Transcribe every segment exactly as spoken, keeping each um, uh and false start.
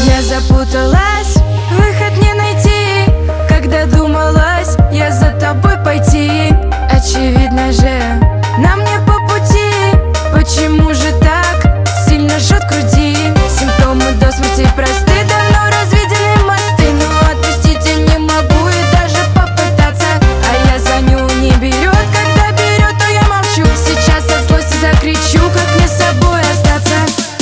Я запуталась, выход не найти. Когда думалась я за тобой пойти, очевидно же, нам не по пути. Почему же так сильно жжет груди? Симптомы до смерти просты, давно разведены мосты. Но отпустить я не могу и даже попытаться. А я звоню, не берет, когда берет, то я молчу. Сейчас от злости закричу, как мне с собой остаться.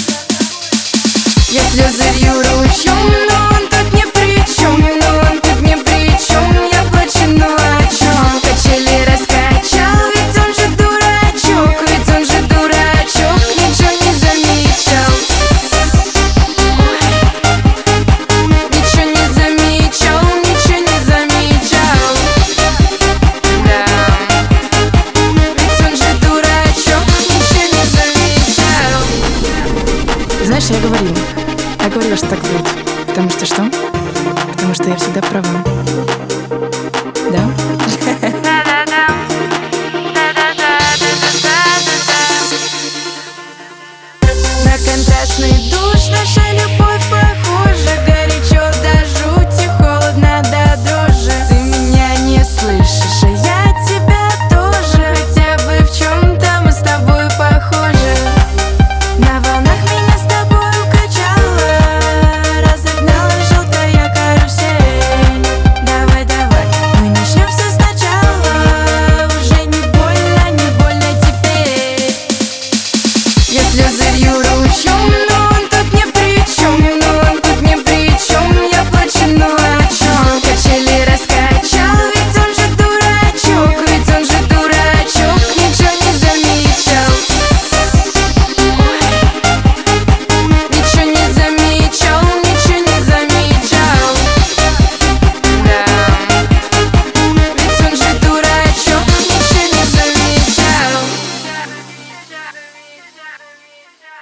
Я слезы лью ручьем, но он тут ни при чем, но он тут ни при чем. Я плачу, ну о чем? Качели раскачал, ведь он же дурачок, ведь он же дурачок, ничего не замечал. Ничего не замечал, ничего не замечал. Да, ведь он же дурачок, ничего не замечал. Знаешь, я говорила, я говорила, что так будет. Потому что что? Потому что я всегда права. Да? На контрастный душ наша любовь